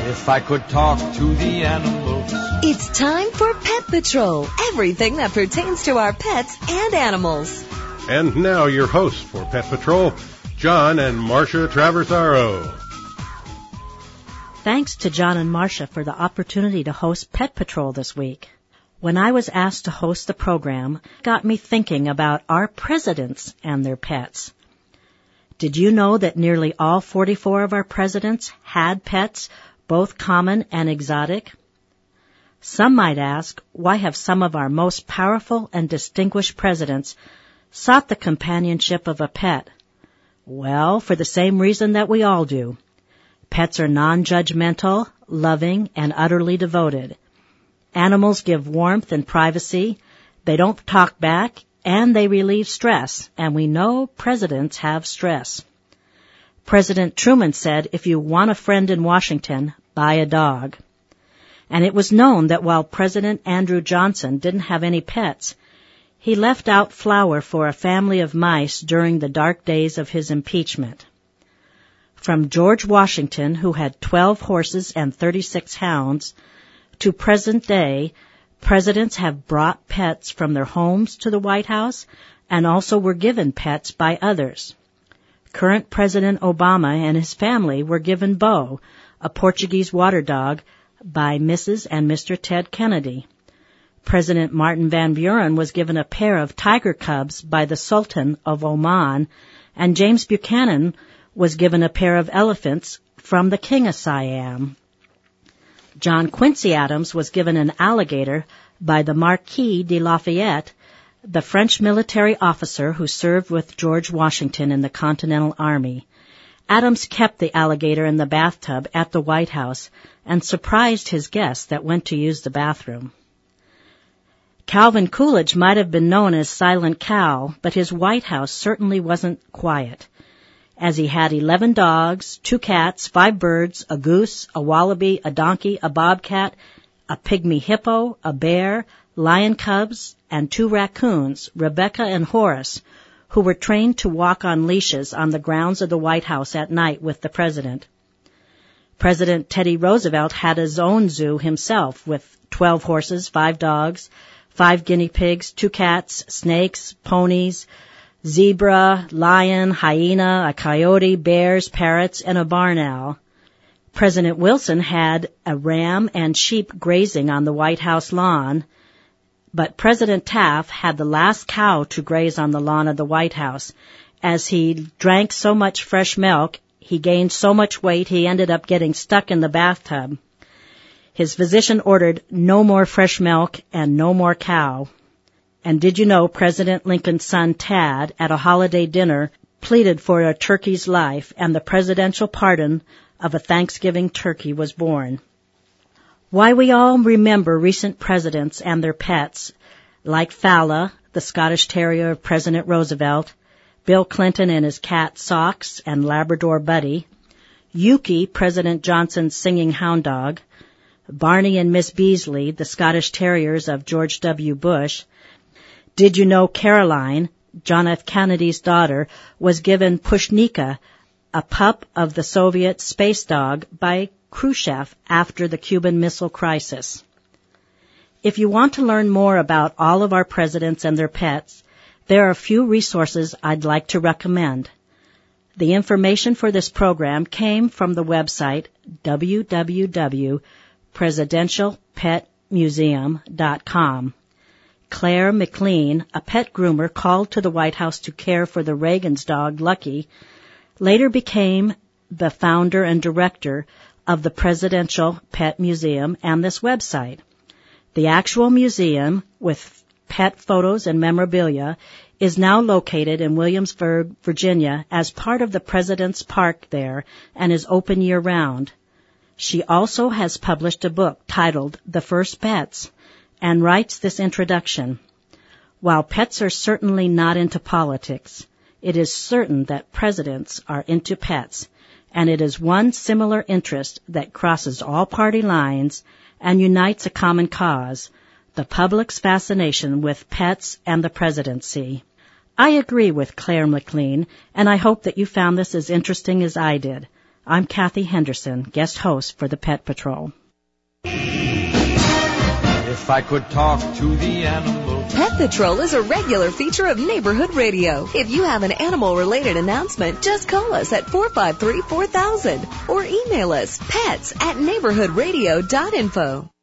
if I could talk to the animals. It's time for Pet Patrol, everything that pertains to our pets and animals. And now your hosts for Pet Patrol, John and Marcia Traversaro. Thanks to John and Marcia for the opportunity to host Pet Patrol this week. When I was asked to host the program, it got me thinking about our presidents and their pets. Did you know that nearly all 44 of our presidents had pets, both common and exotic? Some might ask, why have some of our most powerful and distinguished presidents sought the companionship of a pet? Well, for the same reason that we all do. Pets are non-judgmental, loving, and utterly devoted. Animals give warmth and privacy, they don't talk back, and they relieve stress, and we know presidents have stress. President Truman said, if you want a friend in Washington, buy a dog. And it was known that while President Andrew Johnson didn't have any pets, he left out flour for a family of mice during the dark days of his impeachment. From George Washington, who had 12 horses and 36 hounds, to present day, presidents have brought pets from their homes to the White House and also were given pets by others. Current President Obama and his family were given Bo, a Portuguese water dog, by Mrs. and Mr. Ted Kennedy. President Martin Van Buren was given a pair of tiger cubs by the Sultan of Oman, and James Buchanan was given a pair of elephants from the King of Siam. John Quincy Adams was given an alligator by the Marquis de Lafayette, the French military officer who served with George Washington in the Continental Army. Adams kept the alligator in the bathtub at the White House and surprised his guests that went to use the bathroom. Calvin Coolidge might have been known as Silent Cal, but his White House certainly wasn't quiet, as he had 11 dogs, 2 cats, 5 birds, a goose, a wallaby, a donkey, a bobcat, a pygmy hippo, a bear, lion cubs, and 2 raccoons, Rebecca and Horace, who were trained to walk on leashes on the grounds of the White House at night with the president. President Teddy Roosevelt had his own zoo himself with 12 horses, 5 dogs, 5 guinea pigs, 2 cats, snakes, ponies, zebra, lion, hyena, a coyote, bears, parrots, and a barn owl. President Wilson had a ram and sheep grazing on the White House lawn, but President Taft had the last cow to graze on the lawn of the White House. As he drank so much fresh milk, he gained so much weight he ended up getting stuck in the bathtub. His physician ordered no more fresh milk and no more cow. And did you know President Lincoln's son Tad, at a holiday dinner, pleaded for a turkey's life, and the presidential pardon of a Thanksgiving turkey was born? Why we all remember recent presidents and their pets, like Fala, the Scottish Terrier of President Roosevelt, Bill Clinton and his cat Socks and Labrador Buddy, Yuki, President Johnson's singing hound dog, Barney and Miss Beasley, the Scottish Terriers of George W. Bush. Did you know Caroline, John F. Kennedy's daughter, was given Pushnika, a pup of the Soviet space dog, by Khrushchev after the Cuban Missile Crisis? If you want to learn more about all of our presidents and their pets, there are a few resources I'd like to recommend. The information for this program came from the website www.presidentialpetmuseum.com. Claire McLean, a pet groomer called to the White House to care for the Reagan's dog, Lucky, later became the founder and director of the Presidential Pet Museum and this website. The actual museum, with pet photos and memorabilia, is now located in Williamsburg, Virginia, as part of the President's Park there and is open year-round. She also has published a book titled The First Pets, and writes this introduction. While pets are certainly not into politics, it is certain that presidents are into pets, and it is one similar interest that crosses all party lines and unites a common cause, the public's fascination with pets and the presidency. I agree with Claire McLean, and I hope that you found this as interesting as I did. I'm Kathy Henderson, guest host for the Pet Patrol. If I could talk to the animals. Pet Patrol is a regular feature of Neighborhood Radio. If you have an animal-related announcement, just call us at 453-4000 or email us pets@neighborhoodradio.info.